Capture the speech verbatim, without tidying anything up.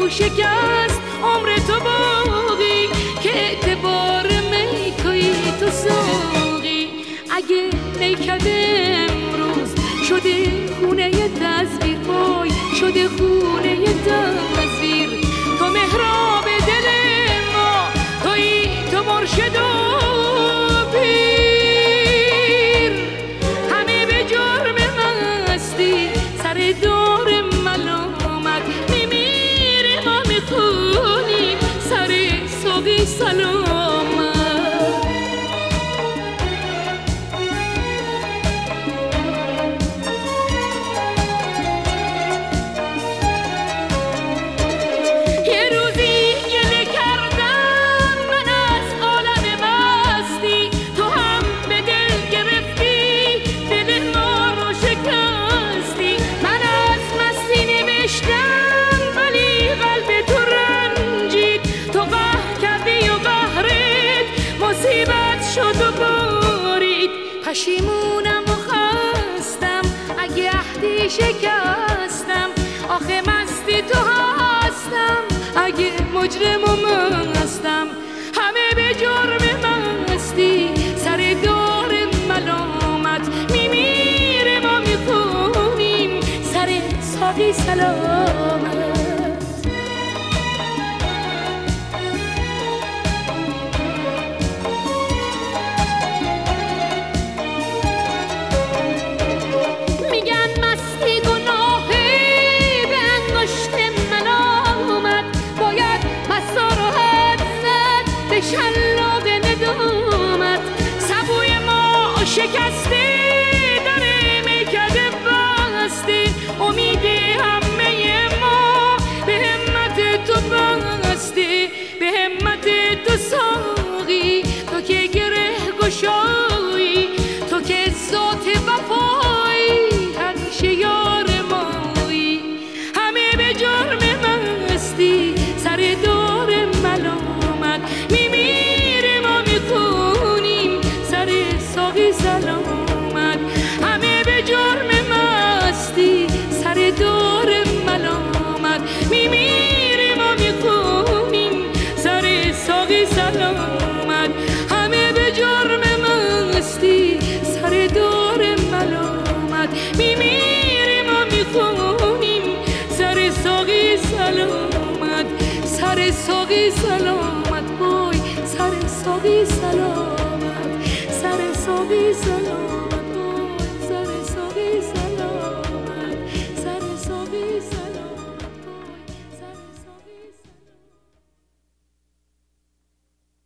شکست عمر تو باقی که اعتبار میکایی تو ساقی. اگه نیکده امروز شده خونه تصویر، وای شده خونه تصویر. تو محراب دل ما، تویی تو مرشد و پیر. همه به جرم مستی سر دور ملامت میمیره، ما میخونیم سر ساقی سلامت. پشیمونم و خستم اگه عهدی شکستم، آخه مستی تو هستم اگه مجرم و مستم. همه به جرم مستی سر دار ملامت میمیره، ما میخونیم سر ساقی سلامت. شلاق ندامت سبوی ما شکسته، در میکده بسته. امید همه ما به همت تو بسته، به همت تو ساقی. تو که گره گشایی، تو که ذات وفایی، همیشه یار مایی. همه به جرم مستی سر دور ملامت میمیره، ما میخونیم سر ساقی سلامت. همه به جرم مستی سر دور ملامت میمیره، ما میخونیم سر ساقی سلامت. همه به جرم مستی سر دور ملامت میمیره، ما میخونیم سر ساقی سلامت. سر ساقی سلامت، وای سر ساقی سلامت.